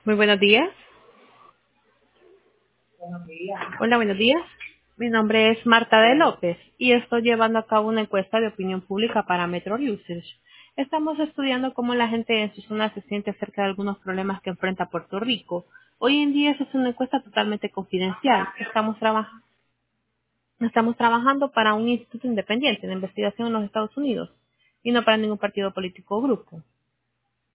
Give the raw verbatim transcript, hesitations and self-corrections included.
Muy buenos días. Hola, buenos días. Mi nombre es Marta de López y estoy llevando a cabo una encuesta de opinión pública para Metro Usage. Estamos estudiando cómo la gente en su zona se siente acerca de algunos problemas que enfrenta Puerto Rico. Hoy en día esa es una encuesta totalmente confidencial. Estamos, traba- estamos trabajando para un instituto independiente de investigación en los Estados Unidos y no para ningún partido político o grupo.